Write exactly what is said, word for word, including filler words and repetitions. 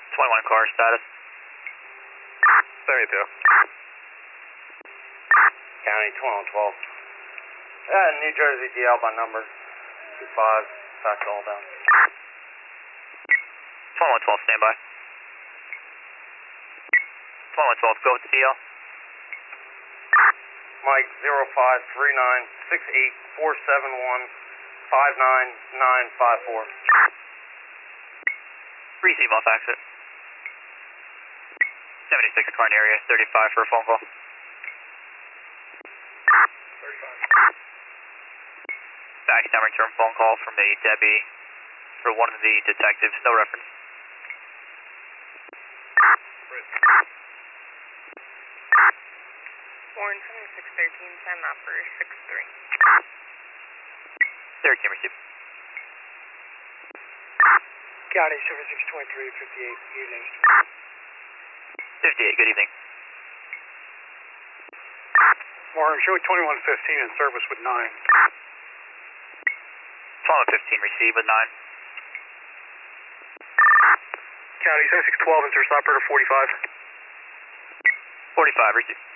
twenty-one car status. seventy-two. County twenty-one twelve. Yeah, New Jersey D L by number. two five, fax all down. twenty-one twelve, standby. twenty-one twelve, go with the D L. Mike zero five three nine six eight four seven one five nine nine five four. Receive off exit. seventy-six Carn area, thirty-five for a phone call. thirty-five. Back down return phone call from a Debbie for one of the detectives, no reference. Warren seventy-six thirteen, send that for six three. thirteen received. County seventy-six twenty-three fifty-eight, evening. fifty-eight, good evening. Warren, show twenty-one fifteen in service with nine. twenty-one fifteen, receive with nine. County seventy-six twelve in service operator forty-five. forty-five, receive.